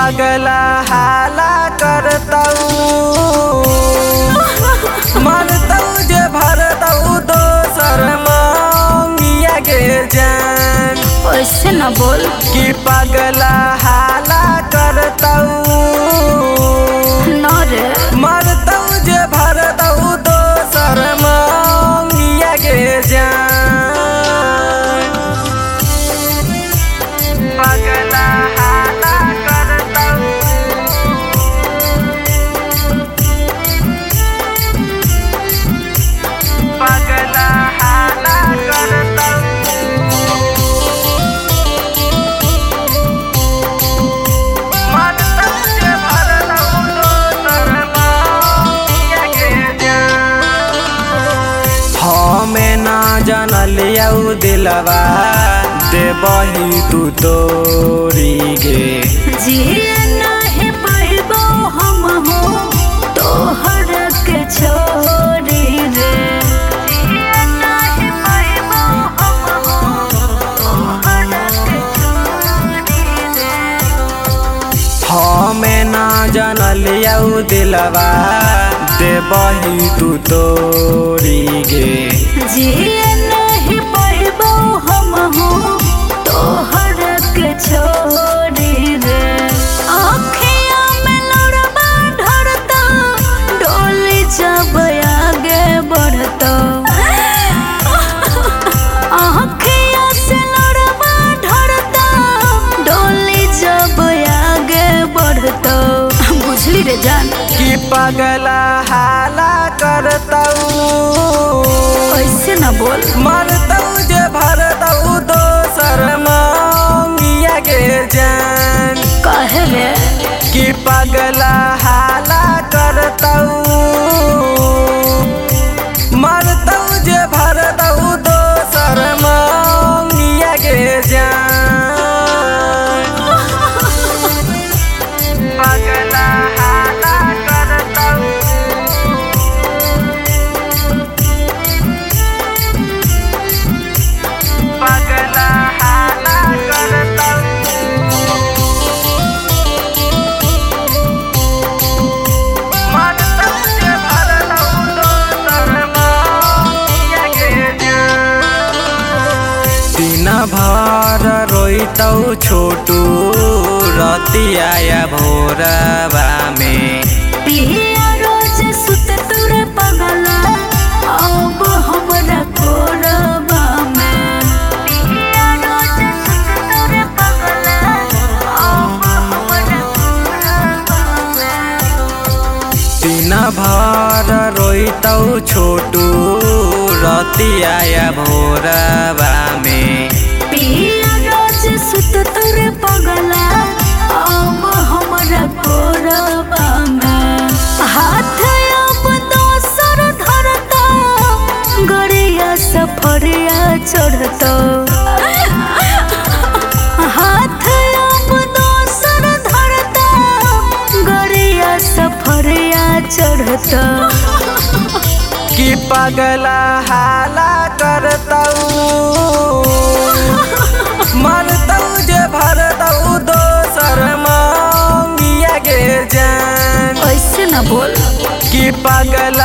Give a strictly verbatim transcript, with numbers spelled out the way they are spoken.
पगला हाला करतऊ मरतऊ जे भरतऊ दोसर मांगिया गे जान। ऐसे न बोल कि पगला हाला करतऊ न रे मरतऊ जे भरतऊ दोसर मांगिया गे जान। पगला हाला करतऊ पगला हाला करतऊ मरतऊ जे भरतऊ दोसर मांगिया गे जान। हमें ना जानलियऊ दिलवा देबही तू तोरी गे। जिया नाही पाइबो हम हो तोहर के छोड़ी रे। जिया नाही पाइबो हम हो तोहर के छोड़ी रे। हमें ना जानलियऊ दिलवा देबही तू तोरी गे। जिया नहीं पाइबो हम हो तोहर के छोड़ी रे। आँखिया में लोरबा ढरता डोली जब आगे बढ़ता। आँखिया से लोरबा ढरता डोली जब आगे बढ़ता। बुझली रे जान कि पगला हाला करतऊ ऐसे न बोल मरतऊ जे भरतऊ दोसर मांगिया गे जान। कहे रे कि पगला हाला करतऊ मरतऊ जे भरतऊ दोसर मांगिया गे जान। पगला हाला करतऊ पगला हाला करतऊ मरतऊ जे भरतऊ दोसर मांगिया गे जान। दिन भर रोइतऊ छोटू रतिया या भोरवा में। पिया रोज सुत तोरे पगला अब हमरा कोरबा में। पिया रोज सुत तोरे पगला अब हमरा कोरबा में। दिन भर रोइतऊ छोटू रतिया या भोरवा में। पिया रोज सुत तोरे पगला अब हमरा कोरबा में। हाथ अब दोसर धरता गरिया सफरिया चढ़ता। हाथ अब दोसर धरता गरिया सफरिया चढ़ता। कि पगला हाला करतऊ मरतऊ जे भरतऊ दोसर मांगिया गे जान। ऐसे न बोल कि पगला